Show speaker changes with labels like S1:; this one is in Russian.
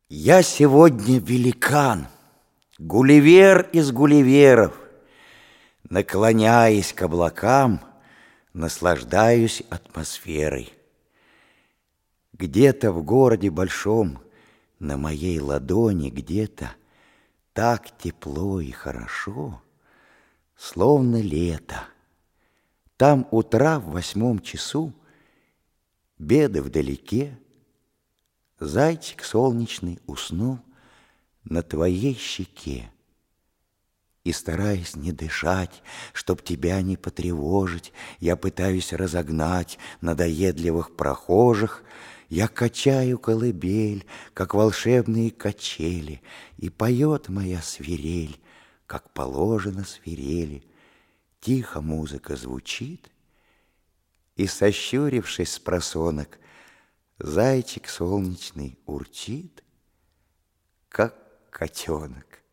S1: Я сегодня великан, Гулливер из гулливеров. Наклоняясь к облакам, наслаждаюсь атмосферой. Где-то в городе большом, на моей ладони где-то так тепло и хорошо, словно лето. Там утра в 8 часу, беды вдалеке, зайчик солнечный уснул на твоей щеке. И, стараясь не дышать, чтоб тебя не потревожить, я пытаюсь разогнать надоедливых прохожих. Я качаю колыбель, как волшебные качели, и поет моя свирель, как положено свирели. Тихо музыка звучит, и, сощурившись спросонок, зайчик солнечный урчит, как котенок.